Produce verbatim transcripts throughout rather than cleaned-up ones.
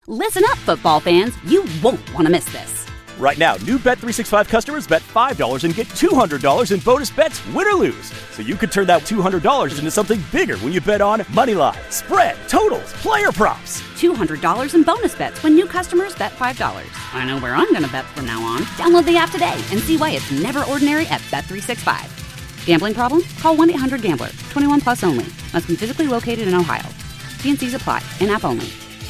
Listen up, football fans. You won't want to miss this. Right now, new Bet three sixty-five customers bet five dollars and get two hundred dollars in bonus bets, win or lose. So you could turn that two hundred dollars into something bigger when you bet on moneyline, spread, totals, player props. two hundred dollars in bonus bets when new customers bet five dollars. I know where I'm going to bet from now on. Download the app today and see why it's never ordinary at Bet three sixty-five. Gambling problem? Call one eight hundred gambler. twenty-one plus only. Must be physically located in Ohio. T and C's apply. In-app only.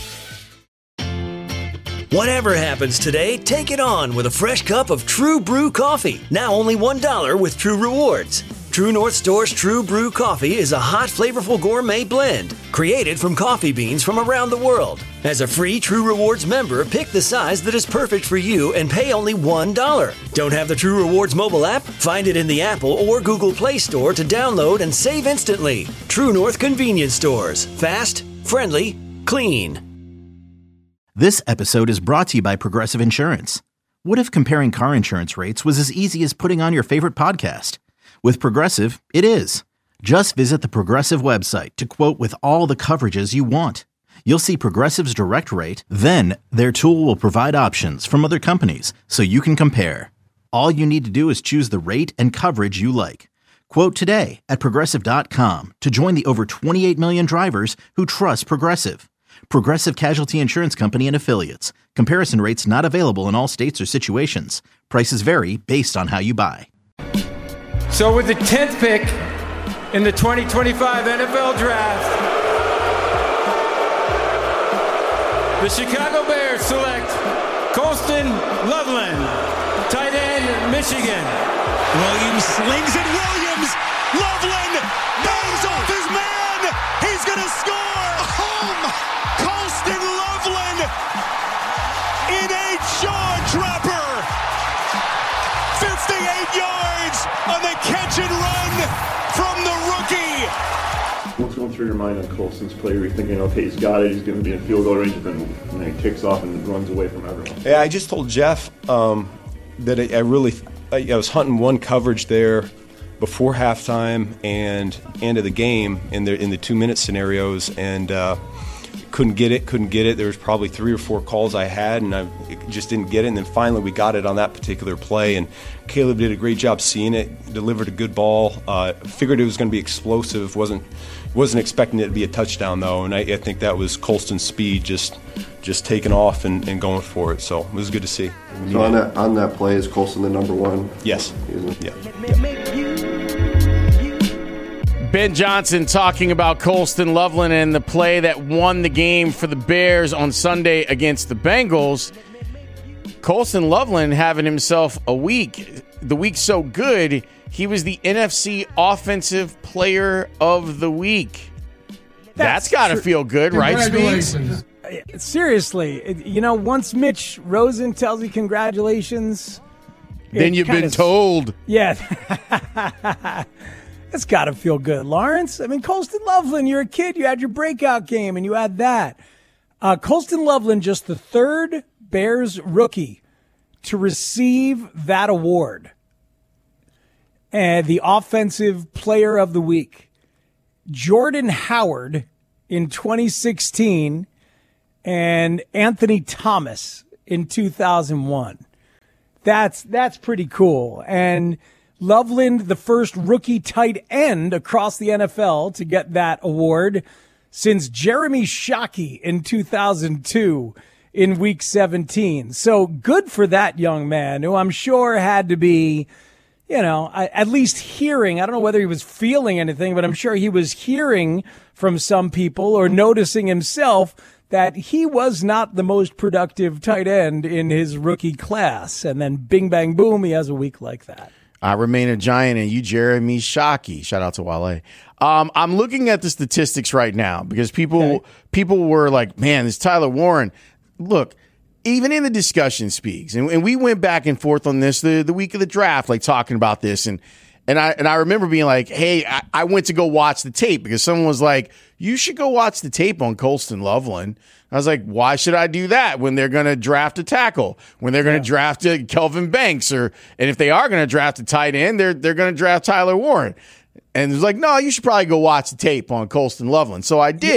Whatever happens today, take it on with a fresh cup of True Brew coffee. Now only one dollar with True Rewards. True North Store's True Brew coffee is a hot, flavorful gourmet blend created from coffee beans from around the world. As a free True Rewards member, pick the size that is perfect for you and pay only one dollar. Don't have the True Rewards mobile app? Find it in the Apple or Google Play Store to download and save instantly. True North Convenience Stores. Fast, friendly, clean. This episode is brought to you by Progressive Insurance. What if comparing car insurance rates was as easy as putting on your favorite podcast? With Progressive, it is. Just visit the Progressive website to quote with all the coverages you want. You'll see Progressive's direct rate, then their tool will provide options from other companies so you can compare. All you need to do is choose the rate and coverage you like. Quote today at Progressive dot com to join the over twenty-eight million drivers who trust Progressive. Progressive Casualty Insurance Company and Affiliates. Comparison rates not available in all states or situations. Prices vary based on how you buy. So with the tenth pick in the twenty twenty-five N F L Draft, the Chicago Bears select Colston Loveland, tight end, Michigan. Williams slings it. Williams! Loveland bangs off his man! He's gonna score! Home! Colston Loveland in a jaw-dropper! fifty-eight yards on the catch and run from the rookie! What's going through your mind on Colston's play? You're thinking, okay, he's got it, he's going to be in field goal range, and then, and then he takes off and runs away from everyone. Yeah, I just told Jeff um, that I, I really, I, I was hunting one coverage there before halftime and end of the game in the in the two minute scenarios, and uh, couldn't get it, couldn't get it. There was probably three or four calls I had, and I just didn't get it. And then finally we got it on that particular play, and Caleb did a great job seeing it, delivered a good ball. Uh, figured it was going to be explosive. wasn't wasn't expecting it to be a touchdown though, and I, I think that was Colston's speed just just taking off and, and going for it. So it was good to see. So on that on that play, is Colston the number one? Yes. Yeah. Ben Johnson talking about Colston Loveland and the play that won the game for the Bears on Sunday against the Bengals. Colston Loveland having himself a week. The week so good, he was the N F C Offensive Player of the Week. That's, That's got to feel good, right, Speaks? Seriously, you know, once Mitch Rosen tells you congratulations, then you've been told. Yeah. It's got to feel good, Lawrence. I mean, Colston Loveland, you're a kid. You had your breakout game, and you had that. Uh, Colston Loveland, just the third Bears rookie to receive that award. And the Offensive Player of the Week. Jordan Howard in twenty sixteen and Anthony Thomas in two thousand one. That's, that's pretty cool. And Loveland, the first rookie tight end across the N F L to get that award since Jeremy Shockey in two thousand two in week seventeen. So good for that young man who I'm sure had to be, you know, at least hearing. I don't know whether he was feeling anything, but I'm sure he was hearing from some people or noticing himself that he was not the most productive tight end in his rookie class. And then bing, bang, boom, he has a week like that. I remain a giant, and you, Jeremy Shockey. Shout out to Wale. Um, I'm looking at the statistics right now because people okay. people were like, man, this Tyler Warren. Look, even in the discussion Speaks, and, and we went back and forth on this the, the week of the draft, like talking about this. And and I and I remember being like, hey, I, I went to go watch the tape because someone was like, you should go watch the tape on Colston Loveland. I was like, why should I do that when they're going to draft a tackle, when they're going to yeah. draft a Kelvin Banks, or and if they are going to draft a tight end, they're they're going to draft Tyler Warren. And it was like, no, you should probably go watch the tape on Colston Loveland. So I did.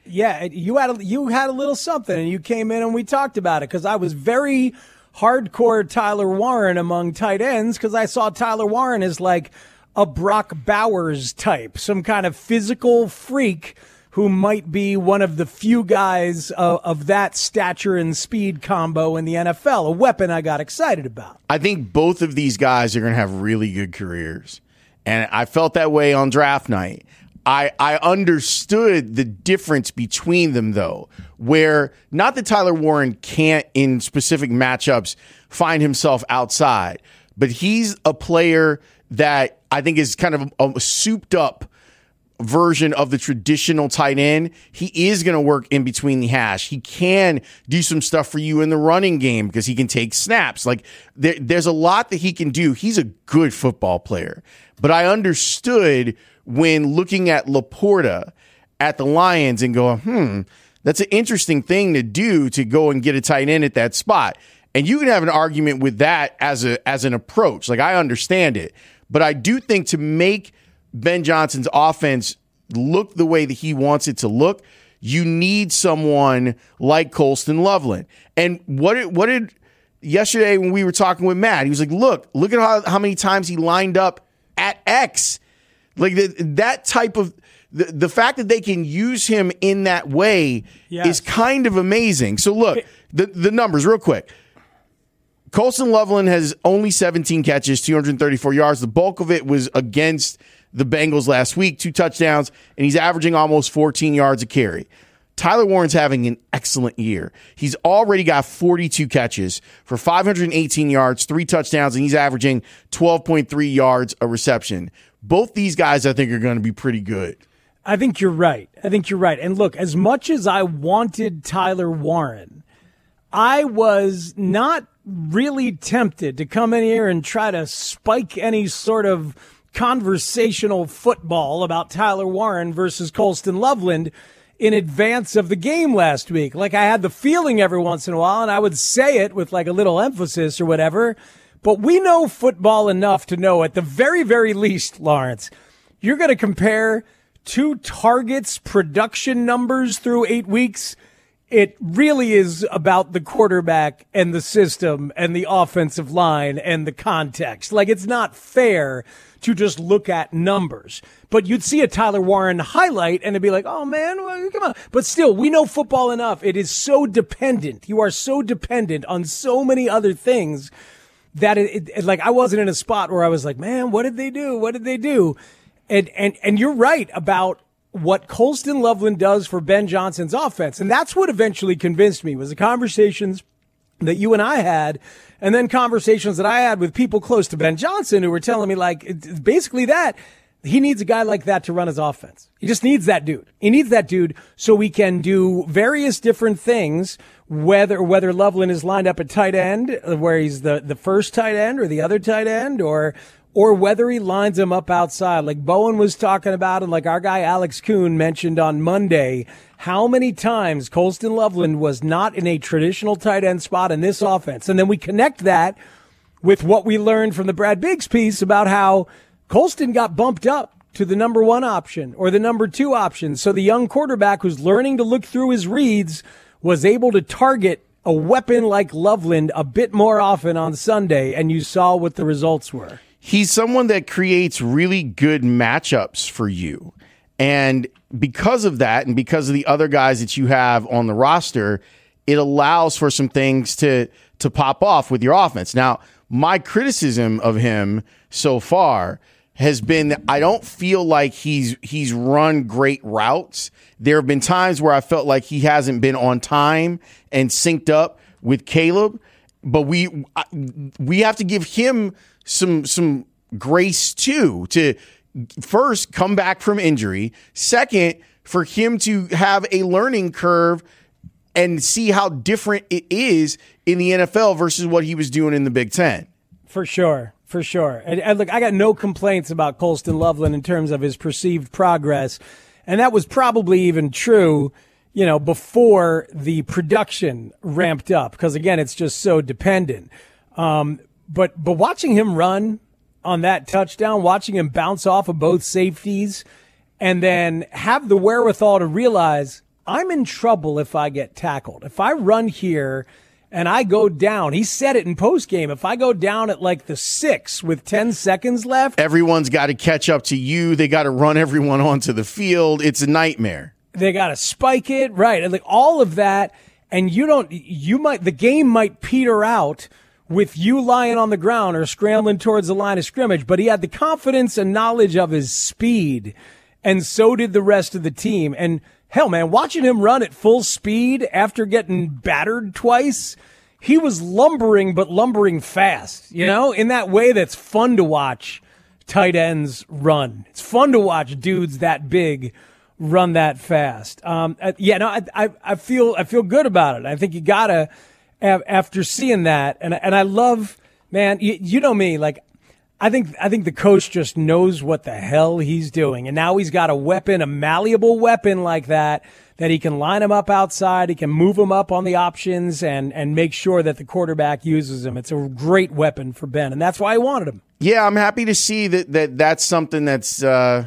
Yeah, you had a, you had a little something, and you came in and we talked about it because I was very hardcore Tyler Warren among tight ends because I saw Tyler Warren as like a Brock Bowers type, some kind of physical freak who might be one of the few guys of, of that stature and speed combo in the N F L, a weapon I got excited about. I think both of these guys are going to have really good careers, and I felt that way on draft night. I, I understood the difference between them, though, where not that Tyler Warren can't, in specific matchups, find himself outside, but he's a player that I think is kind of a, a souped-up version of the traditional tight end. He is going to work in between the hash. He can do some stuff for you in the running game because he can take snaps. Like there, there's a lot that he can do. He's a good football player. But I understood when looking at Laporta at the Lions and go, hmm, that's an interesting thing to do to go and get a tight end at that spot. And you can have an argument with that as a as an approach. Like, I understand it. But I do think to make Ben Johnson's offense look the way that he wants it to look, you need someone like Colston Loveland. And what did, what did yesterday when we were talking with Matt, he was like, look, look at how, how many times he lined up at X. Like the, that type of the, the fact that they can use him in that way yes. is kind of amazing. So look, the, the numbers real quick. Colston Loveland has only seventeen catches, two hundred thirty-four yards. The bulk of it was against the Bengals last week, two touchdowns, and he's averaging almost fourteen yards a carry. Tyler Warren's having an excellent year. He's already got forty-two catches for five hundred eighteen yards, three touchdowns, and he's averaging twelve point three yards a reception. Both these guys, I think, are going to be pretty good. I think you're right. I think you're right. And look, as much as I wanted Tyler Warren, I was not really tempted to come in here and try to spike any sort of conversational football about Tyler Warren versus Colston Loveland in advance of the game last week. Like, I had the feeling every once in a while, and I would say it with like a little emphasis or whatever. But we know football enough to know at the very, very least, Lawrence, you're going to compare two targets production numbers through eight weeks. It really is about the quarterback and the system and the offensive line and the context. Like, it's not fair to just look at numbers. But you'd see a Tyler Warren highlight and it'd be like, oh, man, well, come on. But still, we know football enough. It is so dependent. You are so dependent on so many other things that it, it like I wasn't in a spot where I was like, man, what did they do? What did they do? And and and you're right about what Colston Loveland does for Ben Johnson's offense. And that's what eventually convinced me was the conversations that you and I had, and then conversations that I had with people close to Ben Johnson who were telling me, like, it's basically that he needs a guy like that to run his offense. He just needs that dude. He needs that dude so we can do various different things, whether whether Loveland is lined up at tight end, where he's the, the first tight end or the other tight end, or or whether he lines him up outside. Like Bowen was talking about, and like our guy Alex Kuhn mentioned on Monday, how many times Colston Loveland was not in a traditional tight end spot in this offense. And then we connect that with what we learned from the Brad Biggs piece about how Colston got bumped up to the number one option or the number two option. So the young quarterback who's learning to look through his reads was able to target a weapon like Loveland a bit more often on Sunday, and you saw what the results were. He's someone that creates really good matchups for you. And because of that, and because of the other guys that you have on the roster, it allows for some things to, to pop off with your offense. Now, my criticism of him so far has been that I don't feel like he's he's run great routes. There have been times where I felt like he hasn't been on time and synced up with Caleb, but we we have to give him some some grace too, to first come back from injury, second for him to have a learning curve and see how different it is in the N F L versus what he was doing in the Big Ten. For sure. For sure. And, and look, I got no complaints about Colston Loveland in terms of his perceived progress. And that was probably even true, you know, before the production ramped up. Because, again, it's just so dependent. Um, but but watching him run on that touchdown, watching him bounce off of both safeties, and then have the wherewithal to realize I'm in trouble if I get tackled. If I run here and I go down, he said it in postgame, if I go down at like the six with ten seconds left. Everyone's got to catch up to you. They got to run everyone onto the field. It's a nightmare. They got to spike it, right? And like all of that. And you don't, you might, the game might peter out with you lying on the ground or scrambling towards the line of scrimmage, but he had the confidence and knowledge of his speed, and so did the rest of the team. And hell, man, watching him run at full speed after getting battered twice, he was lumbering, but lumbering fast, you know, in that way that's fun to watch tight ends run. It's fun to watch dudes that big run that fast. Um, yeah, no, I, I, I feel, I feel good about it. I think you gotta, after seeing that, and and I love, man, you, you know me, like, I think, I think the coach just knows what the hell he's doing, and now he's got a weapon, a malleable weapon like that, that he can line him up outside, he can move him up on the options, and and make sure that the quarterback uses him. It's a great weapon for Ben, and that's why I wanted him. Yeah, I'm happy to see that that that's something that's. Uh...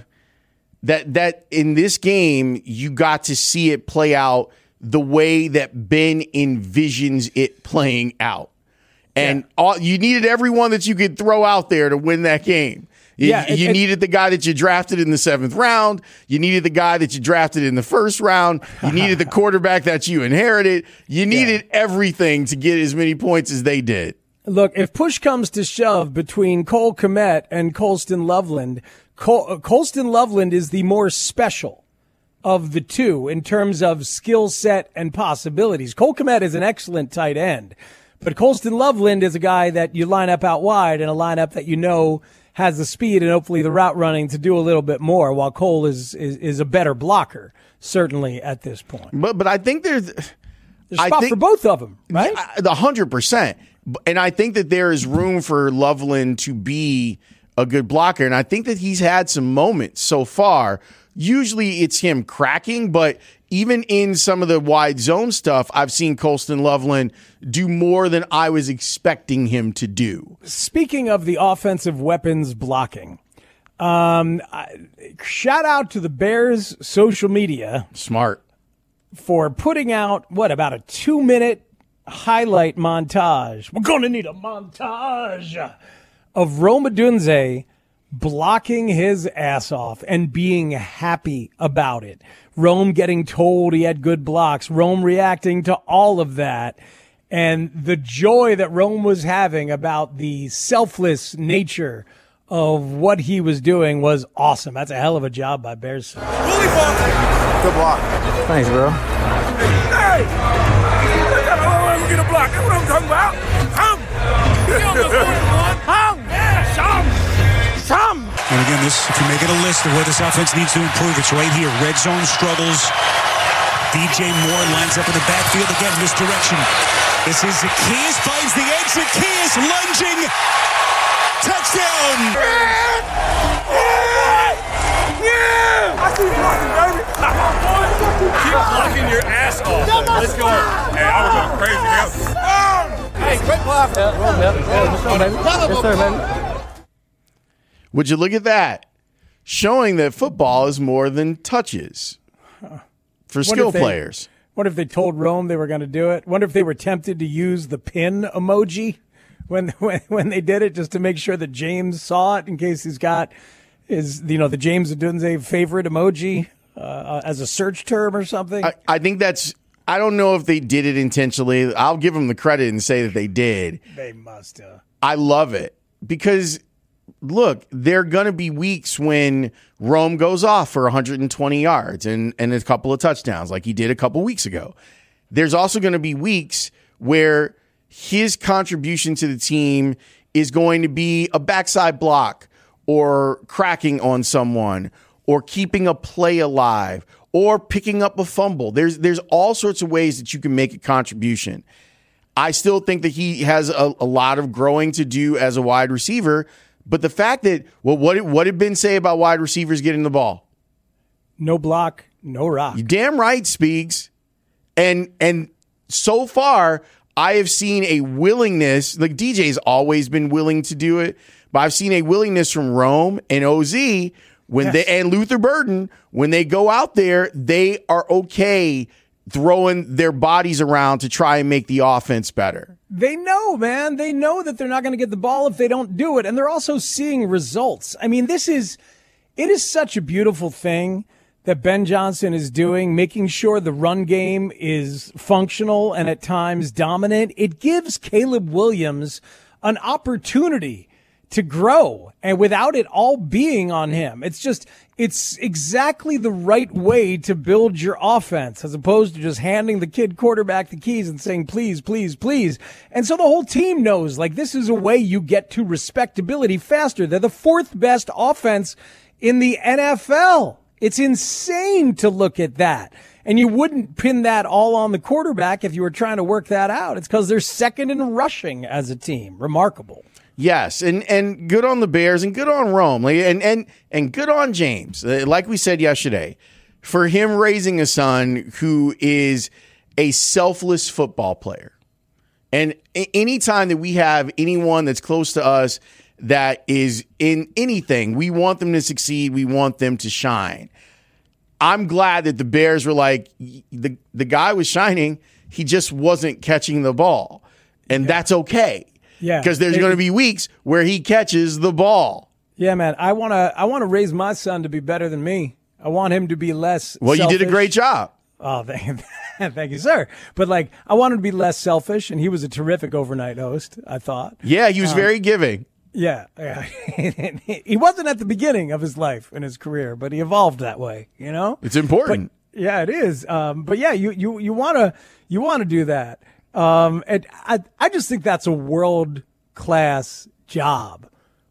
That that in this game, you got to see it play out the way that Ben envisions it playing out. And yeah. all, you needed everyone that you could throw out there to win that game. You, yeah, it, you it, needed the guy that you drafted in the seventh round. You needed the guy that you drafted in the first round. You needed the quarterback that you inherited. You needed yeah. everything to get as many points as they did. Look, if push comes to shove between Cole Kmet and Colston Loveland, Col- Colston Loveland is the more special of the two in terms of skill set and possibilities. Cole Kmet is an excellent tight end, but Colston Loveland is a guy that you line up out wide in a lineup that you know has the speed and hopefully the route running to do a little bit more, while Cole is is, is a better blocker, certainly at this point. But but I think there's, there's a spot think, for both of them, right? The hundred percent. And I think that there is room for Loveland to be a good blocker. And I think that he's had some moments so far. Usually it's him cracking, but even in some of the wide zone stuff, I've seen Colston Loveland do more than I was expecting him to do. Speaking of the offensive weapons blocking, um, I, shout out to the Bears social media. Smart. For putting out, what, about a two-minute highlight montage. We're going to need a montage of Rome Odunze blocking his ass off and being happy about it. Rome getting told he had good blocks. Rome reacting to all of that. And the joy that Rome was having about the selfless nature of what he was doing was awesome. That's a hell of a job by Bears. Good block. Thanks, bro. Hey! We're going to block. That's what I'm talking about. Hum! Hum! Yeah, some! Some! And again, this, if you're making a list of where this offense needs to improve, it's right here. Red zone struggles. D J Moore lines up in the backfield again, misdirection. This is Zacchaeus, finds the edge. Zacchaeus lunging. Touchdown! Yeah! Yeah! I see you blocking, baby. Keep blocking your ass off. Let's go. Hey, I was going crazy, man. Hey, quick block. Yeah, well, yeah, yeah, yes, sir, baby. Yes, sir, baby. Would you look at that? Showing that football is more than touches for skill they, players. What if they told Rome they were going to do it? Wonder if they were tempted to use the pin emoji when, when when they did it, just to make sure that James saw it in case he's got his, you know, the James Odunze favorite emoji uh, as a search term or something. I, I think that's. I don't know if they did it intentionally. I'll give them the credit and say that they did. They must have. I love it because. Look, there are going to be weeks when Rome goes off for one hundred twenty yards and, and a couple of touchdowns like he did a couple weeks ago. There's also going to be weeks where his contribution to the team is going to be a backside block or cracking on someone or keeping a play alive or picking up a fumble. There's, there's all sorts of ways that you can make a contribution. I still think that he has a, a lot of growing to do as a wide receiver. But the fact that, well, what, what did Ben say about wide receivers getting the ball? No block, no rock. You're damn right, Speaks. And and so far, I have seen a willingness, like D J's always been willing to do it, but I've seen a willingness from Rome and O Z When Yes. they and Luther Burden, when they go out there, they are okay throwing their bodies around to try and make the offense better. They know, man. They know that they're not going to get the ball if they don't do it. And they're also seeing results. I mean, this is, it is such a beautiful thing that Ben Johnson is doing, making sure the run game is functional and at times dominant. It gives Caleb Williams an opportunity to grow, and without it all being on him. It's just, it's exactly the right way to build your offense, as opposed to just handing the kid quarterback the keys and saying, please, please, please. And so the whole team knows, like, this is a way you get to respectability faster. They're the fourth best offense in the N F L. It's insane to look at that. And you wouldn't pin that all on the quarterback if you were trying to work that out. It's because they're second in rushing as a team. Remarkable. Yes, and, and good on the Bears and good on Rome, like, and and and good on James. Uh, Like we said yesterday, for him raising a son who is a selfless football player. And a- anytime that we have anyone that's close to us that is in anything, we want them to succeed. We want them to shine. I'm glad that the Bears were like, the, the guy was shining. He just wasn't catching the ball. And that's okay. Yeah. Because there's They- going to be weeks where he catches the ball. Yeah, man. I want to I want to raise my son to be better than me. I want him to be less Well, you did a selfish. great job. Oh, thank, thank you, sir. But, like, I want him to be less selfish, and he was a terrific overnight host, I thought. Yeah, he was Um, very giving. Yeah, yeah. He wasn't at the beginning of his life and his career, but he evolved that way, you know? It's important. But, yeah, it is. Um, but, yeah, you you you want to you want to do that. Um, and I, I just think that's a world-class job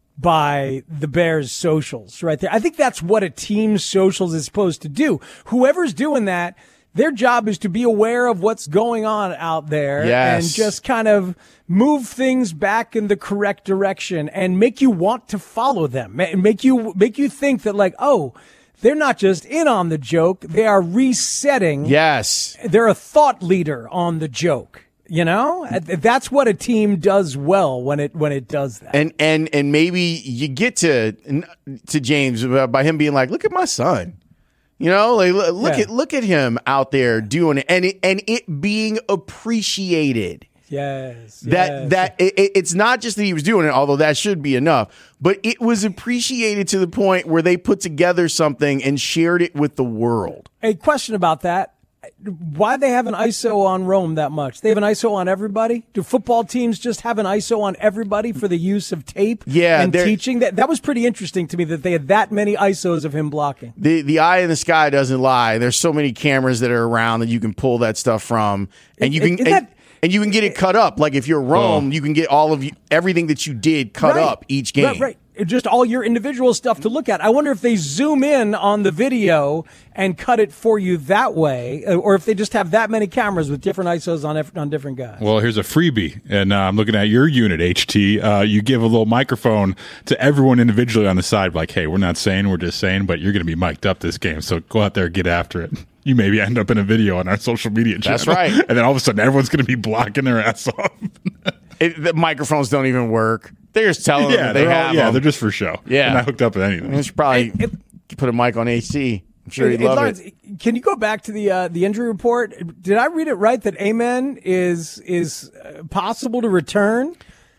by the Bears socials right there. I think that's what a team socials is supposed to do. Whoever's doing that, their job is to be aware of what's going on out there Yes. and just kind of move things back in the correct direction and make you want to follow them. Ma- Make you, make you think that, like, oh, they're not just in on the joke. They are resetting. Yes. They're a thought leader on the joke. You know, that's what a team does well when it when it does that. And and and maybe you get to to James by him being like, "Look at my son," you know, like look Yeah. at look at him out there doing it, and it, and it being appreciated. Yes, That yes. that it, it- it's not just that he was doing it, although that should be enough, but it was appreciated to the point where they put together something and shared it with the world. A question about that. Why they have an I S O on Rome that much? They have an I S O on everybody? Do football teams just have an I S O on everybody for the use of tape Yeah, and they're- teaching? That that was pretty interesting to me that they had that many I S Os of him blocking. The the eye in the sky doesn't lie. There's so many cameras that are around that you can pull that stuff from, and you can Isn't and, that- and you can get it cut up. Like if you're Rome, you can get all of you, everything that you did cut Right. up each game. Right, right. Just all your individual stuff to look at. I wonder if they zoom in on the video and cut it for you that way, or if they just have that many cameras with different I S Os on eff- on different guys. Well, here's a freebie, and uh, I'm looking at your unit, H T. Uh, you give a little microphone to everyone individually on the side, like, hey, we're not saying, we're just saying, but you're going to be mic'd up this game, so go out there and get after it. You maybe end up in a video on our social media channel. That's right. And then all of a sudden, everyone's going to be blocking their ass off. It, the microphones don't even work. They're just telling them yeah, that they they're all- have yeah, them. they're just for show. Yeah. They're not hooked up with anything. You should probably put a mic on H T. I'm sure he'd Hey, love Lawrence, it. Can you go back to the uh, the injury report? Did I read it right that Amen is is uh, possible to return?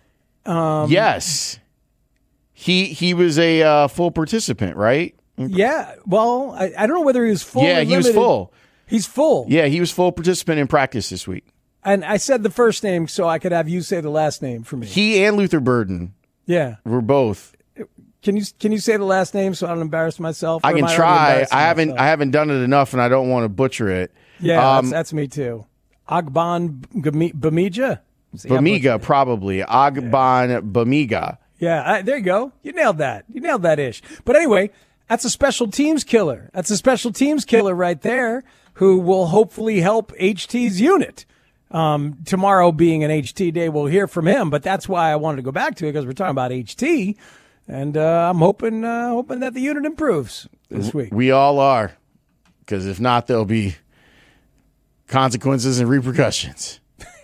Um, Yes, he he was a uh, full participant, right? Yeah. Well, I, I don't know whether he was full. Yeah, or he was limited. full. He's full. Yeah, he was full participant in practice this week. And I said the first name so I could have you say the last name for me. He and Luther Burden Yeah. were both. Can you can you say the last name so I don't embarrass myself? I Or am can already try. embarrassing I haven't myself? I haven't done it enough, and I don't want to butcher it. Yeah, Um, that's, that's me too. Agban Bami- Bamija. See, I Bamiga, butchered it. probably. Agban Bamiga. Yeah, I, there you go. You nailed that. You nailed that ish. But anyway, that's a special teams killer. That's a special teams killer right there who will hopefully help H T's unit. Um, tomorrow being an H T day, we'll hear from him. But that's why I wanted to go back to it because we're talking about H T, and uh, I'm hoping uh, hoping that the unit improves this week. We all are, because if not, there'll be consequences and repercussions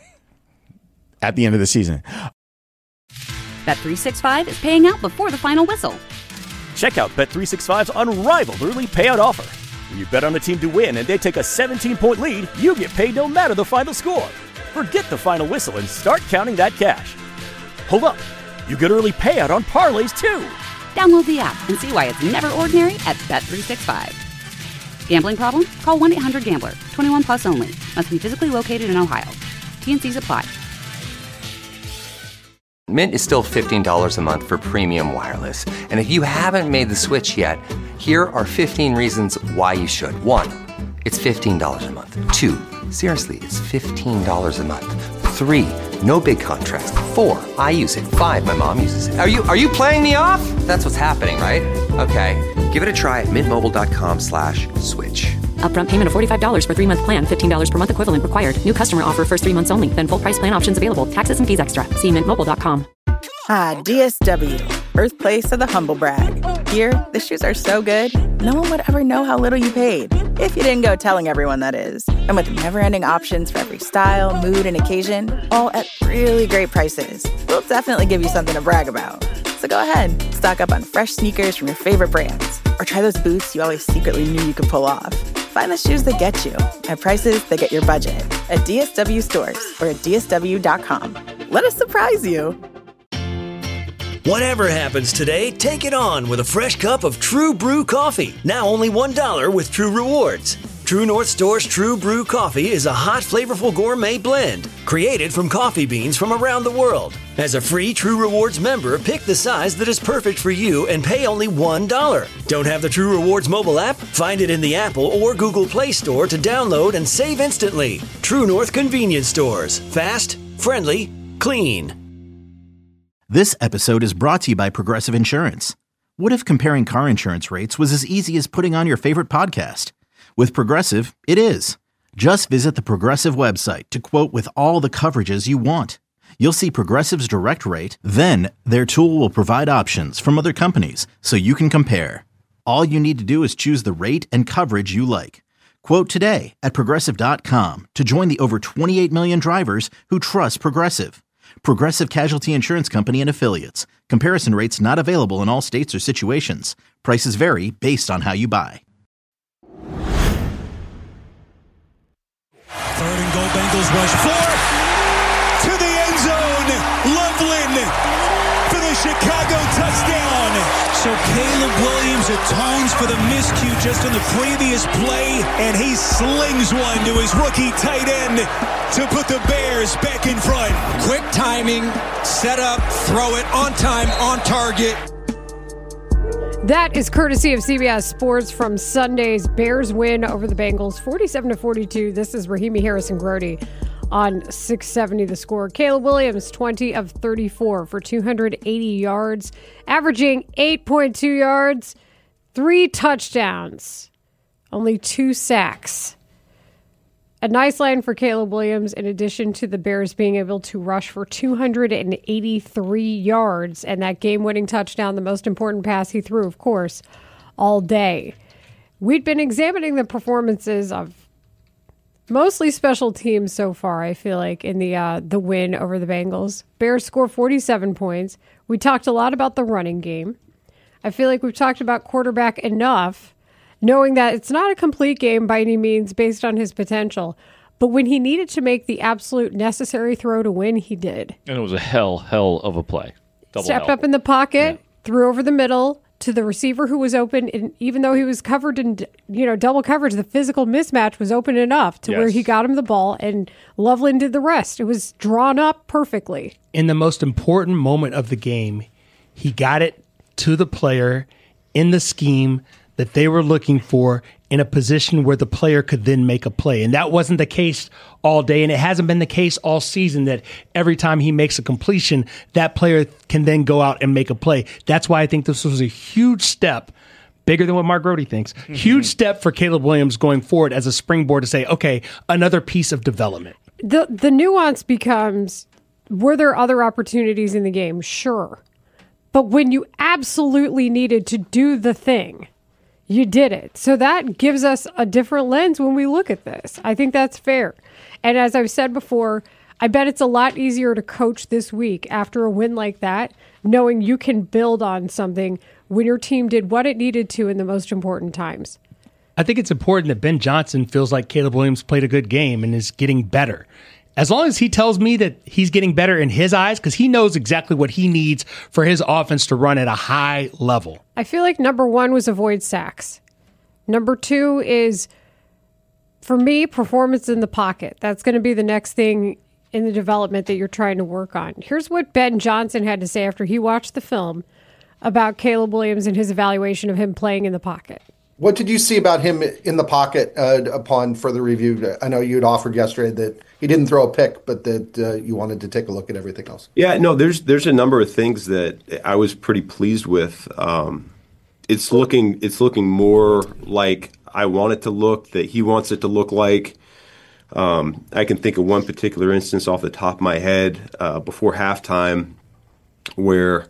at the end of the season. Bet three sixty-five is paying out before the final whistle. Check out Bet three sixty-five's unrivaled early payout offer. When you bet on a team to win and they take a seventeen-point lead, you get paid no matter the final score. Forget the final whistle and start counting that cash. Hold up. You get early payout on parlays, too. Download the app and see why it's never ordinary at Bet three sixty-five. Gambling problem? Call one eight hundred gambler. twenty-one plus only. Must be physically located in Ohio. T and C's apply. Mint is still fifteen dollars a month for premium wireless. And if you haven't made the switch yet, here are fifteen reasons why you should. One, it's fifteen dollars a month. Two, seriously, it's fifteen dollars a month. Three, no big contrast. Four, I use it. Five, my mom uses it. Are you are you playing me off? That's what's happening, right? Okay, give it a try at mintmobile.com slash switch. Upfront payment of forty-five dollars for three-month plan, fifteen dollars per month equivalent required. New customer offer first three months only, then full price plan options available. Taxes and fees extra. See mint mobile dot com. Ah, D S W, birthplace of the humble brag. Here, the shoes are so good, no one would ever know how little you paid. If you didn't go telling everyone, that is. And with never-ending options for every style, mood, and occasion, all at really great prices, we'll definitely give you something to brag about. So go ahead, stock up on fresh sneakers from your favorite brands, or try those boots you always secretly knew you could pull off. Find the shoes that get you at prices that get your budget at D S W stores or at D S W dot com. Let us surprise you. Whatever happens today, take it on with a fresh cup of True Brew coffee. Now only one dollar with True Rewards. True North Store's True Brew coffee is a hot, flavorful gourmet blend created from coffee beans from around the world. As a free True Rewards member, pick the size that is perfect for you and pay only one dollar. Don't have the True Rewards mobile app? Find it in the Apple or Google Play Store to download and save instantly. True North Convenience Stores. Fast, friendly, clean. This episode is brought to you by Progressive Insurance. What if comparing car insurance rates was as easy as putting on your favorite podcast? With Progressive, it is. Just visit the Progressive website to quote with all the coverages you want. You'll see Progressive's direct rate, then their tool will provide options from other companies so you can compare. All you need to do is choose the rate and coverage you like. Quote today at Progressive dot com to join the over twenty-eight million drivers who trust Progressive. Progressive Casualty Insurance Company and Affiliates. Comparison rates not available in all states or situations. Prices vary based on how you buy. Third and goal, Bengals rush four to the end zone. Loveland for the Chicago touchdown. So Caleb Williams atones for the miscue just in the previous play, and he slings one to his rookie tight end to put the Bears back in front. Quick timing, set up, throw it, on time, on target. That is courtesy of C B S Sports from Sunday's Bears win over the Bengals, forty-seven to forty-two. This is Rahimi Harrison-Grody on six seventy The Score. Caleb Williams, twenty of thirty-four for two hundred eighty yards, averaging eight point two yards, three touchdowns, only two sacks. A nice line for Caleb Williams, in addition to the Bears being able to rush for two hundred eighty-three yards and that game-winning touchdown, the most important pass he threw, of course, all day. We'd been examining the performances of mostly special teams so far, I feel like, in the uh, the win over the Bengals. Bears score forty-seven points. We talked a lot about the running game. I feel like we've talked about quarterback enough, knowing that it's not a complete game by any means based on his potential. But when he needed to make the absolute necessary throw to win, he did. And it was a hell, hell of a play. Double Stepped hell. up in the pocket, yeah. Threw over the middle to the receiver who was open. And even though he was covered in, you know, double coverage, the physical mismatch was open enough to yes. where he got him the ball, and Loveland did the rest. It was drawn up perfectly. In the most important moment of the game, he got it to the player in the scheme that they were looking for, in a position where the player could then make a play. And that wasn't the case all day, and it hasn't been the case all season that every time he makes a completion, that player can then go out and make a play. That's why I think this was a huge step, bigger than what Mark Grody thinks, mm-hmm. huge step for Caleb Williams going forward as a springboard to say, okay, another piece of development. The, the nuance becomes, were there other opportunities in the game? Sure. But when you absolutely needed to do the thing, you did it. So that gives us a different lens when we look at this. I think that's fair. And as I've said before, I bet it's a lot easier to coach this week after a win like that, knowing you can build on something when your team did what it needed to in the most important times. I think it's important that Ben Johnson feels like Caleb Williams played a good game and is getting better. As long as he tells me that he's getting better in his eyes, because he knows exactly what he needs for his offense to run at a high level. I feel like number one was avoid sacks. Number two is, for me, performance in the pocket. That's going to be the next thing in the development that you're trying to work on. Here's what Ben Johnson had to say after he watched the film about Caleb Williams and his evaluation of him playing in the pocket. What did you see about him in the pocket uh, upon further review? I know you had offered yesterday that he didn't throw a pick, but that uh, you wanted to take a look at everything else. Yeah, no, there's there's a number of things that I was pretty pleased with. Um, it's looking it's looking more like I want it to look, that he wants it to look like. Um, I can think of one particular instance off the top of my head uh, before halftime where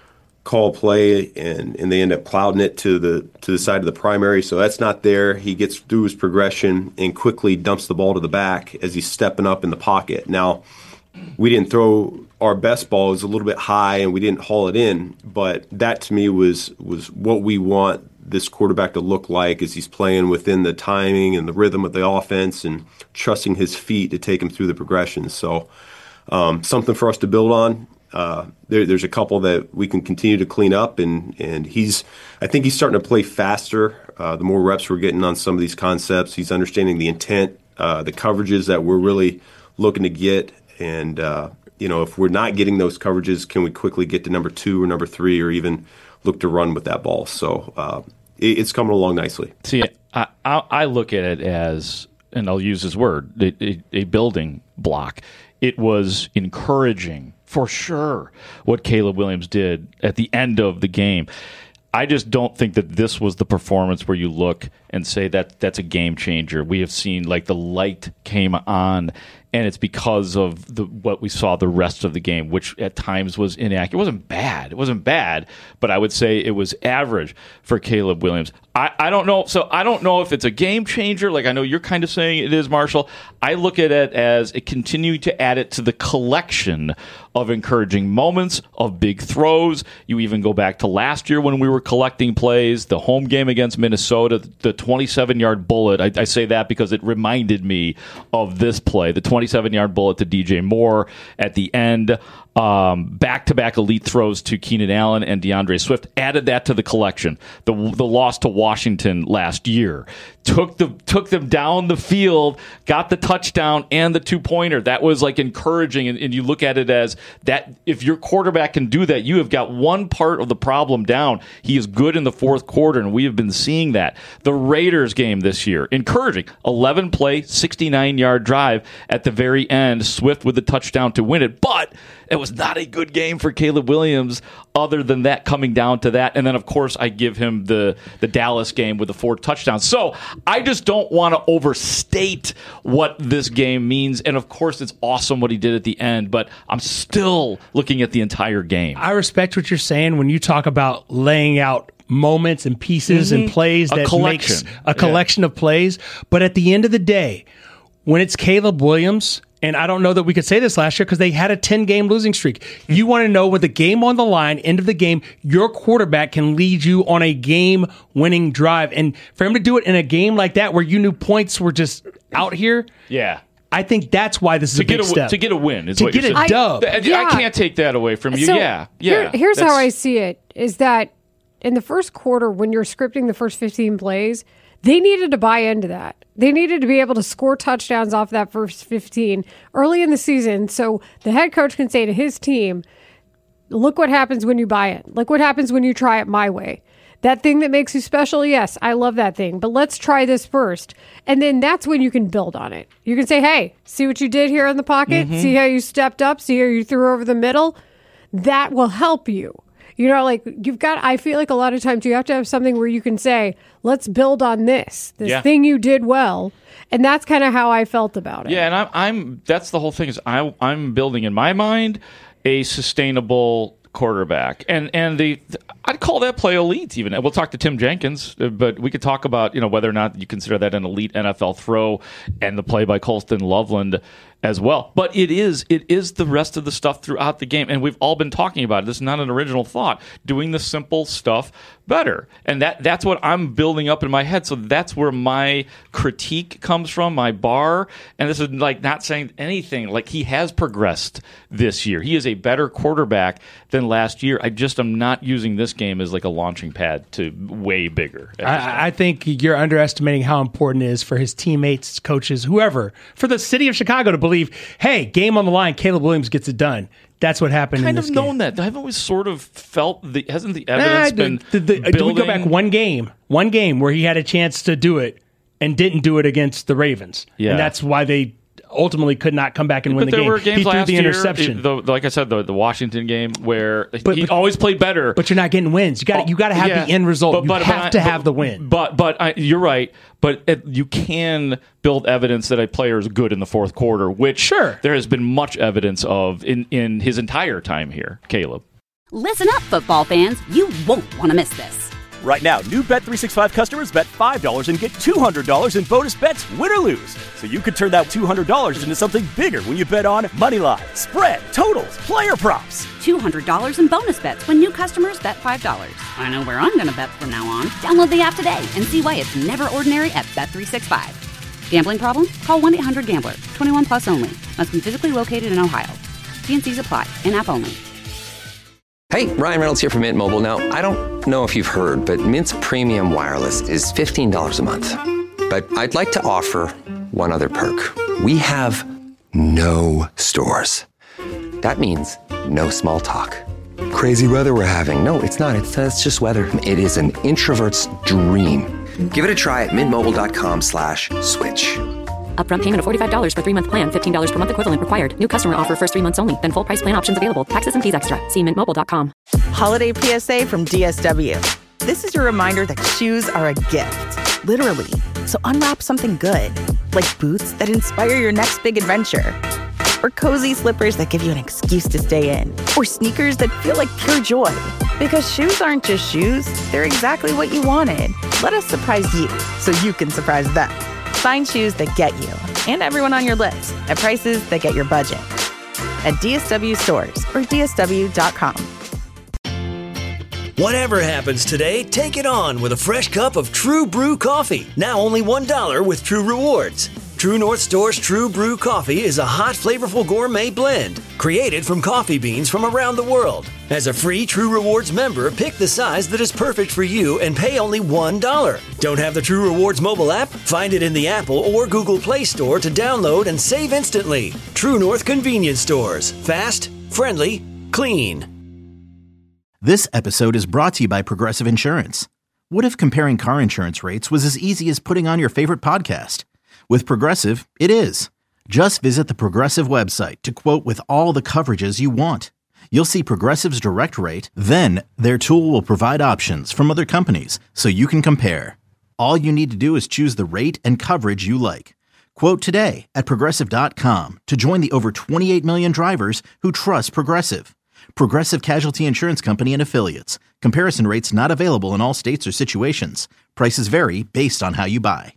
call play and, and they end up clouding it to the to the side of the primary, so that's not there. He gets through his progression and quickly dumps the ball to the back as he's stepping up in the pocket. Now, we didn't throw our best ball, it was a little bit high and we didn't haul it in, but that to me was was what we want this quarterback to look like as he's playing within the timing and the rhythm of the offense and trusting his feet to take him through the progressions. So um, something for us to build on. Uh, there, there's a couple that we can continue to clean up, and, and he's, I think he's starting to play faster. Uh, the more reps we're getting on some of these concepts, he's understanding the intent, uh, the coverages that we're really looking to get. And, uh, you know, if we're not getting those coverages, can we quickly get to number two or number three or even look to run with that ball? So uh, it, it's coming along nicely. See, I, I, I look at it as, and I'll use his word, a, a, a building block. It was encouraging, for sure, what Caleb Williams did at the end of the game. I just don't think that this was the performance where you look and say that that's a game changer. We have seen like the light came on, and it's because of the what we saw the rest of the game, which at times was inaccurate. It wasn't bad. It wasn't bad, but I would say it was average for Caleb Williams. I, I don't know. So I don't know if it's a game changer. Like I know you're kind of saying it is, Marshall. I look at it as it continuing to add it to the collection of encouraging moments, of big throws. You even go back to last year when we were collecting plays, the home game against Minnesota, the twenty-seven-yard bullet. I, I say that because it reminded me of this play, the twenty-seven-yard bullet to D J Moore at the end. Um, back-to-back elite throws to Keenan Allen and DeAndre Swift. Added that to the collection. The the loss to Washington last year. Took the took them down the field, got the touchdown and the two-pointer. That was like encouraging, and, and you look at it as that if your quarterback can do that, you have got one part of the problem down. He is good in the fourth quarter, and we have been seeing that. The Raiders game this year, encouraging. eleven-play, sixty-nine-yard drive at the very end. Swift with the touchdown to win it, but it was not a good game for Caleb Williams other than that coming down to that. And then, of course, I give him the, the Dallas game with the four touchdowns. So I just don't want to overstate what this game means. And, of course, it's awesome what he did at the end, but I'm still looking at the entire game. I respect what you're saying when you talk about laying out moments and pieces mm-hmm. and plays a that collection. makes a collection yeah. of plays. But at the end of the day, when it's Caleb Williams, and I don't know that we could say this last year because they had a ten-game losing streak. You want to know with the game on the line, end of the game, your quarterback can lead you on a game-winning drive. And for him to do it in a game like that where you knew points were just out here, yeah, I think that's why this is to a big get a, step. To get a win is to what get you're a saying. dub. I, yeah. I can't take that away from you. So yeah, yeah. Here, here's that's, how I see it, is that in the first quarter, when you're scripting the first fifteen plays, they needed to buy into that. They needed to be able to score touchdowns off that first fifteen early in the season so the head coach can say to his team, look what happens when you buy it. Look what happens when you try it my way. That thing that makes you special, yes, I love that thing, but let's try this first. And then that's when you can build on it. You can say, hey, see what you did here in the pocket? Mm-hmm. See how you stepped up? See how you threw over the middle? That will help you. You know, like you've got, I feel like a lot of times you have to have something where you can say, let's build on this, this yeah. thing you did well. And that's kind of how I felt about it. Yeah. And I'm, I'm, that's the whole thing is I, I'm building in my mind a sustainable quarterback. And, and the, I'd call that play elite even. We'll talk to Tim Jenkins, but we could talk about, you know, whether or not you consider that an elite N F L throw and the play by Colston Loveland. as well. But it is it is the rest of the stuff throughout the game, and we've all been talking about it. This is not an original thought. Doing the simple stuff better, and that that's what I'm building up in my head. So that's where my critique comes from, my bar. And this is like not saying anything. Like, he has progressed this year. He is a better quarterback than last year. I just am not using this game as like a launching pad to way bigger. I, I think you're underestimating how important it is for his teammates, coaches, whoever, for the city of Chicago to believe, hey, game on the line, Caleb Williams gets it done. That's what happened I've in kind this of game. known that. I've always sort of felt the hasn't the evidence Nah, been the, the, the, building? Do we go back one game, one game where he had a chance to do it and didn't do it against the Ravens? Yeah. And that's why they ultimately could not come back and win but the there game. were games he threw last the year, interception. it- the, like I said, the, the Washington game where But- he but- always played better. But you're not getting wins. You got you got to have Yeah. the end result. But- you but- have but to I- have but- the win. But but I, you're right. But it, you can build evidence that a player is good in the fourth quarter, which sure there has been much evidence of in, in his entire time here, Caleb. Listen up, football fans. You won't want to miss this. Right now, new Bet three sixty-five customers bet five dollars and get two hundred dollars in bonus bets, win or lose. So you could turn that two hundred dollars into something bigger when you bet on Moneyline, spread, totals, player props. two hundred dollars in bonus bets when new customers bet five dollars. I know where I'm going to bet from now on. Download the app today and see why it's never ordinary at Bet three sixty-five. Gambling problem? Call one eight hundred gambler. twenty-one plus only. Must be physically located in Ohio. T and C's apply. In-app only. Hey, Ryan Reynolds here from Mint Mobile. Now, I don't know if you've heard, but Mint's premium wireless is fifteen dollars a month. But I'd like to offer one other perk. We have no stores. That means no small talk. Crazy weather we're having. No, it's not. It's, it's just weather. It is an introvert's dream. Give it a try at mintmobile.com slash switch. Upfront payment of forty-five dollars for three-month plan, fifteen dollars per month equivalent required. New customer offer first three months only. Then full price plan options available. Taxes and fees extra. See mint mobile dot com. Holiday P S A from D S W. This is your reminder that shoes are a gift, literally. So unwrap something good, like boots that inspire your next big adventure, or cozy slippers that give you an excuse to stay in, or sneakers that feel like pure joy. Because shoes aren't just shoes, they're exactly what you wanted. Let us surprise you so you can surprise them. Find shoes that get you and everyone on your list at prices that get your budget. At D S W stores or D S W dot com. Whatever happens today, take it on with a fresh cup of True Brew coffee. Now only one dollar with True Rewards. True North Store's True Brew coffee is a hot, flavorful gourmet blend created from coffee beans from around the world. As a free True Rewards member, pick the size that is perfect for you and pay only one dollar. Don't have the True Rewards mobile app? Find it in the Apple or Google Play Store to download and save instantly. True North Convenience Stores. Fast, friendly, clean. This episode is brought to you by Progressive Insurance. What if comparing car insurance rates was as easy as putting on your favorite podcast? With Progressive, it is. Just visit the Progressive website to quote with all the coverages you want. You'll see Progressive's direct rate, then their tool will provide options from other companies so you can compare. All you need to do is choose the rate and coverage you like. Quote today at Progressive dot com to join the over twenty-eight million drivers who trust Progressive. Progressive Casualty Insurance Company and Affiliates. Comparison rates not available in all states or situations. Prices vary based on how you buy.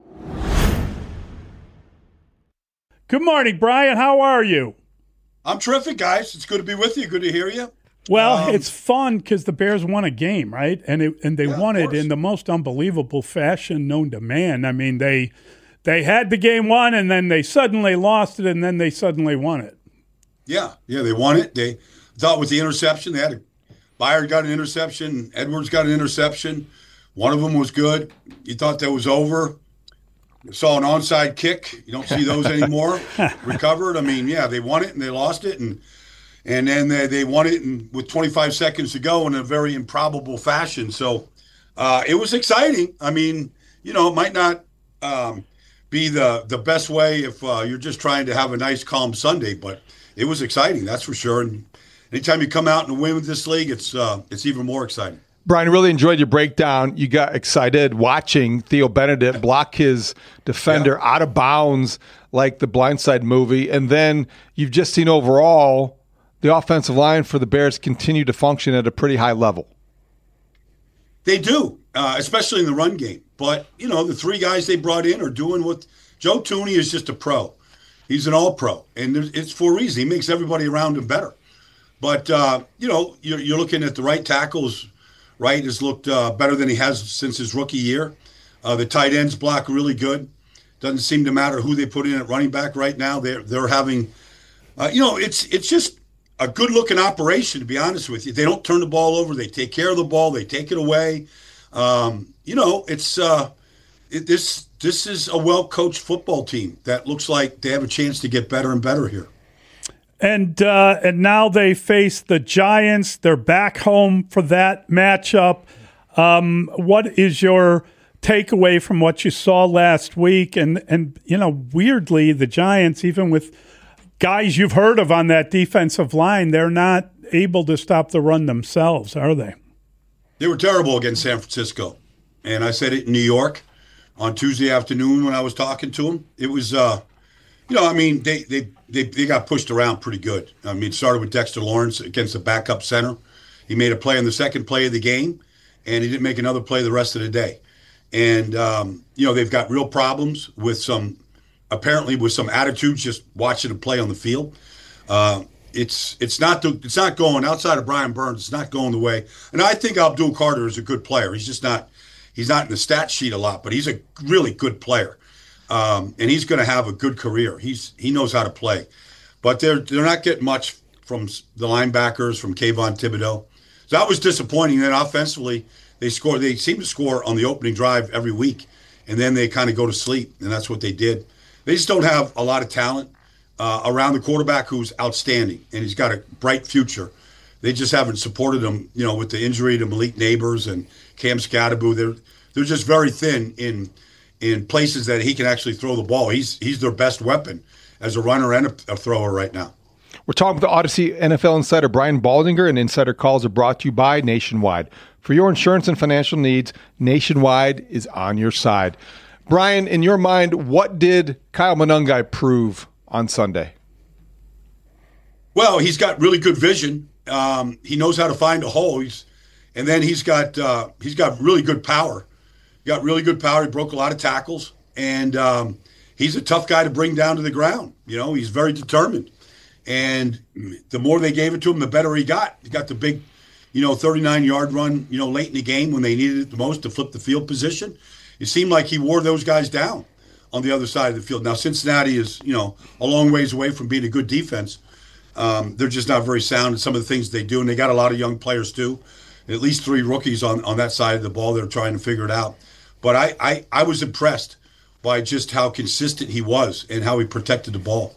Good morning, Brian. How are you? I'm terrific, guys. It's good to be with you. Good to hear you. Well, Um, it's fun because the Bears won a game, right? And it, and they Yeah, won of it course. in the most unbelievable fashion known to man. I mean, they they had the game won, and then they suddenly lost it, and then they suddenly won it. Yeah, yeah, they won it. They thought with the interception, they had a Byard got an interception, Edwards got an interception. One of them was good. You thought that was over. You saw an onside kick. You don't see those anymore. Recovered. I mean, yeah, they won it and they lost it, and and then they, they won it in, with twenty-five seconds to go in a very improbable fashion. So uh, it was exciting. I mean, you know, it might not um, be the the best way if uh, you're just trying to have a nice, calm Sunday, but it was exciting, that's for sure. And anytime you come out and win with this league, it's uh, it's even more exciting. Brian, really enjoyed your breakdown. You got excited watching Theo Benedict block his defender yeah. out of bounds like the Blindside movie. And then you've just seen overall the offensive line for the Bears continue to function at a pretty high level. They do, uh, especially in the run game. But, you know, the three guys they brought in are doing what Joe Thuney is just a pro. He's an all-pro, and there's, it's for a reason. He makes everybody around him better. But, uh, you know, you're, you're looking at the right tackles. Right has looked uh, better than he has since his rookie year. Uh, the tight ends block really good. Doesn't seem to matter who they put in at running back right now. They're, they're having, uh, you know, it's it's just a good-looking operation, to be honest with you. They don't turn the ball over. They take care of the ball. They take it away. Um, you know, it's uh, it, this this is a well-coached football team that looks like they have a chance to get better and better here. And uh, and now they face the Giants. They're back home for that matchup. Um, what is your takeaway from what you saw last week? And, and, you know, weirdly, the Giants, even with guys you've heard of on that defensive line, they're not able to stop the run themselves, are they? They were terrible against San Francisco. And I said it in New York on Tuesday afternoon when I was talking to them. It was, uh, you know, I mean, they, they, they, they got pushed around pretty good. I mean, it started with Dexter Lawrence against the backup center. He made a play on the second play of the game, and he didn't make another play the rest of the day. And, um, you know, they've got real problems with some, apparently with some attitudes just watching them play on the field. Uh, it's it's not the, it's not going, outside of Brian Burns, it's not going the way. And I think Abdul Carter is a good player. He's just not, he's not in the stat sheet a lot, but he's a really good player. Um, and he's going to have a good career. He's He knows how to play. But they're, they're not getting much from the linebackers, from Kayvon Thibodeau. So that was disappointing. Then offensively, They score. They seem to score on the opening drive every week, and then they kind of go to sleep, and that's what they did. They just don't have a lot of talent uh, around the quarterback who's outstanding, and he's got a bright future. They just haven't supported him, you know, with the injury to Malik Neighbors and Cam Scatterbo. They're they're just very thin in in places that he can actually throw the ball. He's he's their best weapon as a runner and a, a thrower right now. We're talking with the Odyssey N F L insider Brian Baldinger, and Insider Calls are brought to you by Nationwide. For your insurance and financial needs, Nationwide is on your side. Brian, in your mind, what did Kyle Monangai prove on Sunday? Well, he's got really good vision. Um, he knows how to find a hole. He's, and then he's got uh, he's got really good power. He got really good power. He broke a lot of tackles, and um, he's a tough guy to bring down to the ground. You know, he's very determined. And the more they gave it to him, the better he got. He got the big, you know, thirty-nine-yard run, you know, late in the game when they needed it the most to flip the field position. It seemed like he wore those guys down on the other side of the field. Now, Cincinnati is, you know, a long ways away from being a good defense. Um, they're just not very sound in some of the things they do, and they got a lot of young players too. At least three rookies on, on that side of the ball. They're trying to figure it out. But I, I, I was impressed by just how consistent he was and how he protected the ball.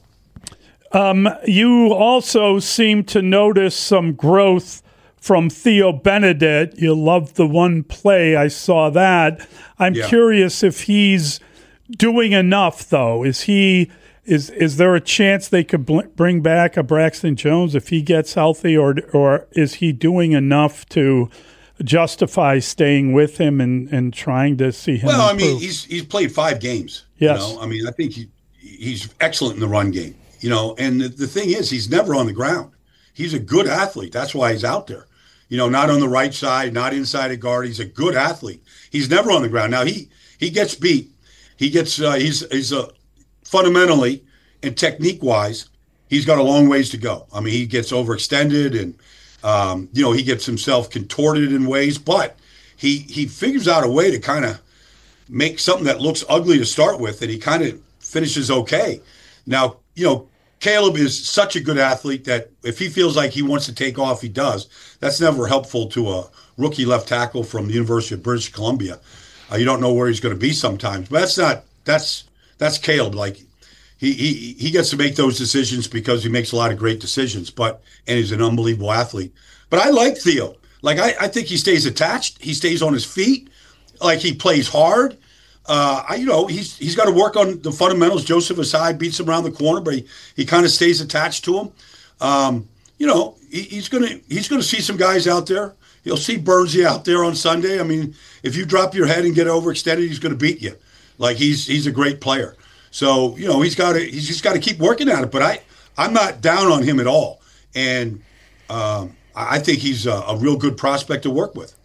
Um, you also seem to notice some growth from Theo Benedict. You loved the one play. I saw that. I'm Yeah. curious if he's doing enough, though. Is he is is there a chance they could bl- bring back a Braxton Jones if he gets healthy, or or is he doing enough to justify staying with him and, and trying to see him Well, improve? I mean, he's he's played five games. Yes. You know? I mean, I think he he's excellent in the run game. You know, and the, the thing is, he's never on the ground. He's a good athlete. That's why he's out there. You know, not on the right side, not inside a guard. He's a good athlete. He's never on the ground. Now he he gets beat. He gets uh, he's he's a fundamentally and technique wise, he's got a long ways to go. I mean, he gets overextended and um, you know, he gets himself contorted in ways, but he he figures out a way to kind of make something that looks ugly to start with, and he kind of finishes okay. Now, you know, Caleb is such a good athlete that if he feels like he wants to take off, he does. That's never helpful to a rookie left tackle from the University of British Columbia. Uh, you don't know where he's going to be sometimes, but that's not that's that's Caleb. Like he he he gets to make those decisions because he makes a lot of great decisions. But and he's an unbelievable athlete. But I like Theo. Like I, I think he stays attached. He stays on his feet. Like he plays hard. Uh, I, you know, he's he's got to work on the fundamentals. Joseph Asai beats him around the corner, but he, he kind of stays attached to him. Um, you know, he, he's gonna he's gonna see some guys out there. He'll see Bernsey out there on Sunday. I mean, if you drop your head and get overextended, he's gonna beat you. Like he's he's a great player. So you know he's got to he's just got to keep working at it. But I I'm not down on him at all, and um, I think he's a, a real good prospect to work with.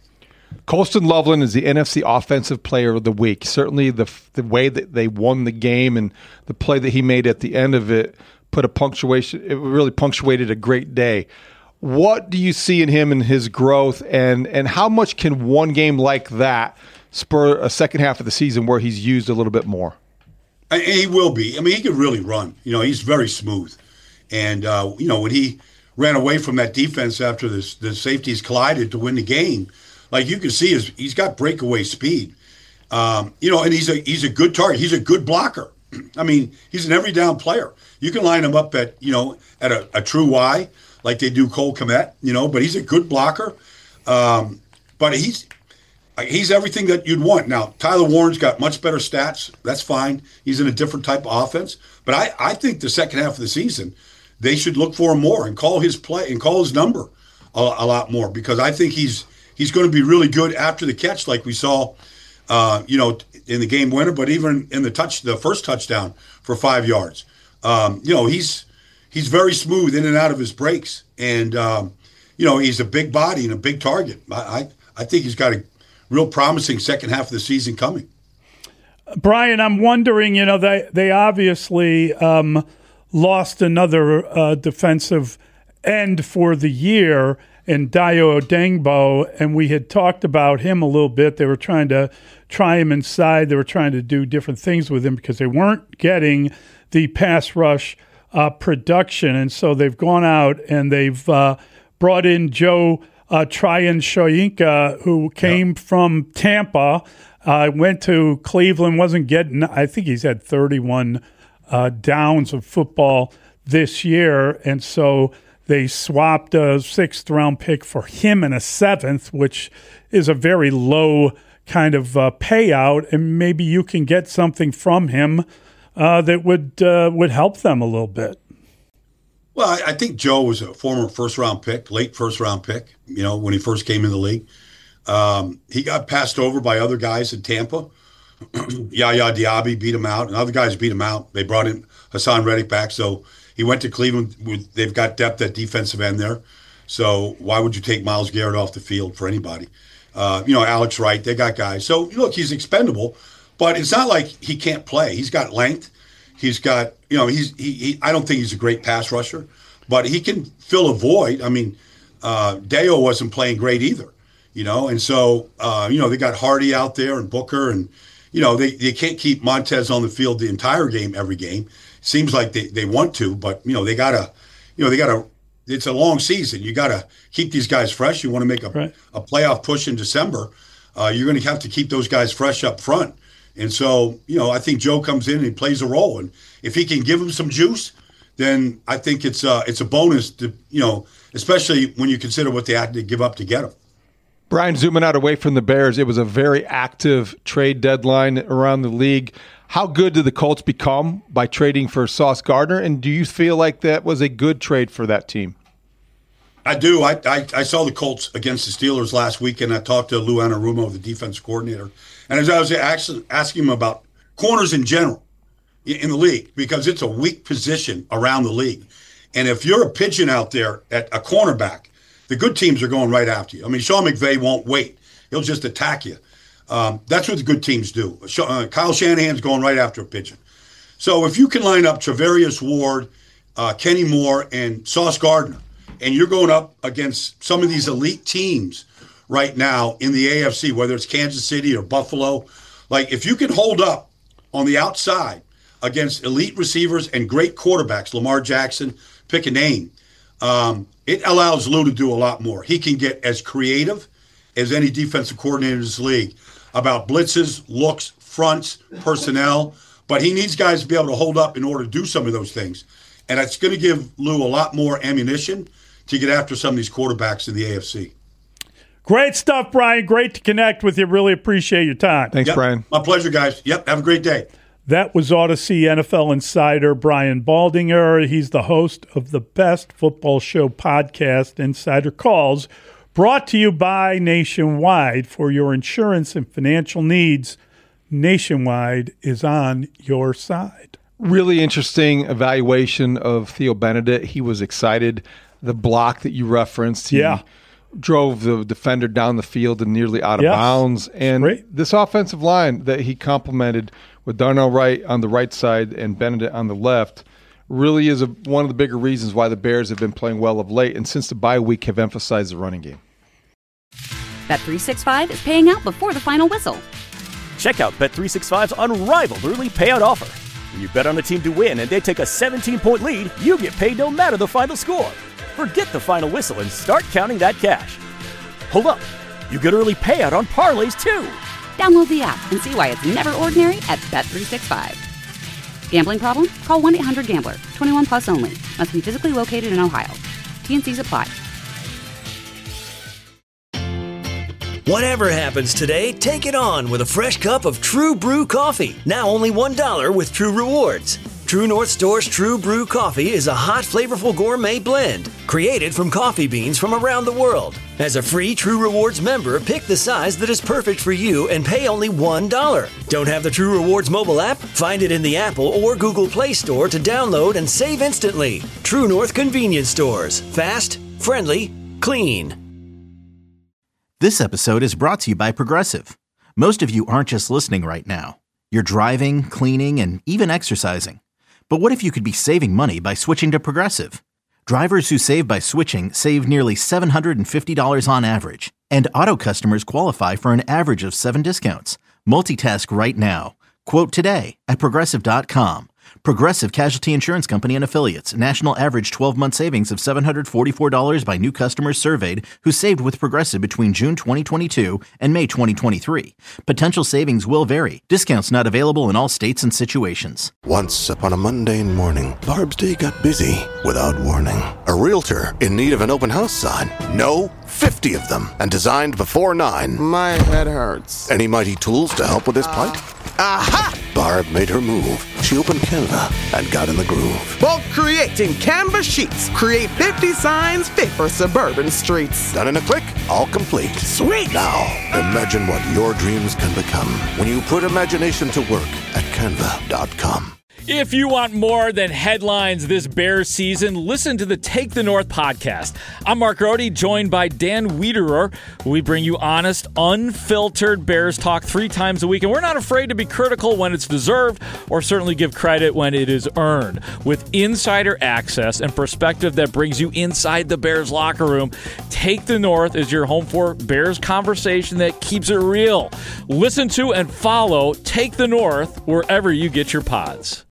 Colston Loveland is the N F C Offensive Player of the Week. Certainly the the way that they won the game and the play that he made at the end of it put a punctuation. It really punctuated a great day. What do you see in him and his growth, and, and how much can one game like that spur a second half of the season where he's used a little bit more? And he will be. I mean, he can really run. You know, he's very smooth. And, uh, you know, when he ran away from that defense after the, the safeties collided to win the game, like you can see, his, he's got breakaway speed. Um, you know, and he's a he's a good target. He's a good blocker. I mean, he's an every down player. You can line him up at, you know, at a, a true Y, like they do Cole Kmet, you know, but he's a good blocker. Um, but he's he's everything that you'd want. Now, Tyler Warren's got much better stats. That's fine. He's in a different type of offense. But I, I think the second half of the season, they should look for him more and call his play and call his number a, a lot more, because I think he's he's going to be really good after the catch, like we saw, uh, you know, in the game winner, but even in the touch, the first touchdown for five yards. Um, you know, he's he's very smooth in and out of his breaks, and um, you know, he's a big body and a big target. I, I I think he's got a real promising second half of the season coming. Brian, I'm wondering, you know, they they obviously um, lost another uh, defensive end for the year in Dayo Odengbo, and we had talked about him a little bit. They were trying to try him inside. They were trying to do different things with him because they weren't getting the pass rush uh, production, and so they've gone out and they've uh, brought in Joe uh, Tryon-Shoyinka, who came yep. from Tampa. Uh, went to Cleveland, wasn't getting, I think he's had thirty-one uh, downs of football this year. And so they swapped a sixth round pick for him and a seventh, which is a very low kind of uh, payout. And maybe you can get something from him uh, that would uh, would help them a little bit. Well, I, I think Joe was a former first round pick, late first round pick, you know, when he first came in the league. Um, he got passed over by other guys in Tampa. Yaya Diaby beat him out, and other guys beat him out. They brought in Hassan Reddick back, so he went to Cleveland. With, they've got depth at defensive end there. So why would you take Myles Garrett off the field for anybody? Uh, you know, Alex Wright, they got guys. So, look, he's expendable, but it's not like he can't play. He's got length. He's got, you know, he's he, he I don't think he's a great pass rusher, but he can fill a void. I mean, uh, Dayo wasn't playing great either. You know, and so, uh, you know, they got Hardy out there and Booker, and, you know, they, they can't keep Montez on the field the entire game, every game. Seems like they, they want to, but, you know, they got to, you know, they got to, it's a long season. You got to keep these guys fresh. You want to make a, right. a playoff push in December. Uh, you're going to have to keep those guys fresh up front. And so, you know, I think Joe comes in and he plays a role. And if he can give them some juice, then I think it's, uh, it's a bonus to, you know, especially when you consider what they had to give up to get him. Brian, zooming out away from the Bears, it was a very active trade deadline around the league. How good did the Colts become by trading for Sauce Gardner? And do you feel like that was a good trade for that team? I do. I I, I saw the Colts against the Steelers last week, and I talked to Lou Anarumo, the defense coordinator. And as I was actually asking him about corners in general in the league, because it's a weak position around the league. And if you're a pigeon out there at a cornerback, the good teams are going right after you. I mean, Sean McVay won't wait. He'll just attack you. Um, that's what the good teams do. Uh, Kyle Shanahan's going right after a pigeon. So if you can line up Travarius Ward, uh, Kenny Moore, and Sauce Gardner, and you're going up against some of these elite teams right now in the A F C, whether it's Kansas City or Buffalo, like if you can hold up on the outside against elite receivers and great quarterbacks, Lamar Jackson, pick a name, um, it allows Lou to do a lot more. He can get as creative as any defensive coordinator in this league about blitzes, looks, fronts, personnel, but he needs guys to be able to hold up in order to do some of those things. And it's going to give Lou a lot more ammunition to get after some of these quarterbacks in the A F C. Great stuff, Brian. Great to connect with you. Really appreciate your time. Thanks, yep. Brian. My pleasure, guys. Yep, have a great day. That was Odyssey N F L insider Brian Baldinger. He's the host of the Best Football Show podcast, Insider Calls, brought to you by Nationwide. For your insurance and financial needs, Nationwide is on your side. Really interesting evaluation of Theo Benedict. He was excited. The block that you referenced, he yeah. drove the defender down the field and nearly out of Yes. bounds. And Great. this offensive line that he complemented with Darnell Wright on the right side and Benedict on the left really is a, one of the bigger reasons why the Bears have been playing well of late, and since the bye week have emphasized the running game. Bet three sixty-five is paying out before the final whistle. Check out Bet three sixty-five's unrivaled early payout offer. When you bet on a team to win and they take a seventeen-point lead, you get paid no matter the final score. Forget the final whistle and start counting that cash. Hold up. You get early payout on parlays, too. Download the app and see why it's never ordinary at Bet three sixty-five. Gambling problem? Call one eight hundred gambler. twenty-one plus only. Must be physically located in Ohio. T and Cs apply. Whatever happens today, take it on with a fresh cup of True Brew coffee. Now only one dollar with True Rewards. True North Store's True Brew coffee is a hot, flavorful gourmet blend created from coffee beans from around the world. As a free True Rewards member, pick the size that is perfect for you and pay only one dollar. Don't have the True Rewards mobile app? Find it in the Apple or Google Play Store to download and save instantly. True North Convenience Stores. Fast, friendly, clean. This episode is brought to you by Progressive. Most of you aren't just listening right now. You're driving, cleaning, and even exercising. But what if you could be saving money by switching to Progressive? Drivers who save by switching save nearly seven hundred fifty dollars on average. And auto customers qualify for an average of seven discounts. Multitask right now. Quote today at Progressive dot com. Progressive Casualty Insurance Company and Affiliates. National average twelve-month savings of seven hundred forty-four dollars by new customers surveyed who saved with Progressive between June twenty twenty-two and May twenty twenty-three. Potential savings will vary. Discounts not available in all states and situations. Once upon a mundane morning, Barb's day got busy without warning. A realtor in need of an open house sign. No, fifty of them, and designed before nine. My head hurts. Any mighty tools to help with this plight? Aha! Barb made her move. She opened Canva and got in the groove. Bulk creating Canva sheets. Create fifty signs fit for suburban streets. Done in a click, all complete. Sweet! Now, imagine what your dreams can become when you put imagination to work at canva dot com. If you want more than headlines this Bears season, listen to the Take the North podcast. I'm Mark Rohde, joined by Dan Wiederer. We bring you honest, unfiltered Bears talk three times a week, and we're not afraid to be critical when it's deserved or certainly give credit when it is earned. With insider access and perspective that brings you inside the Bears locker room, Take the North is your home for Bears conversation that keeps it real. Listen to and follow Take the North wherever you get your pods.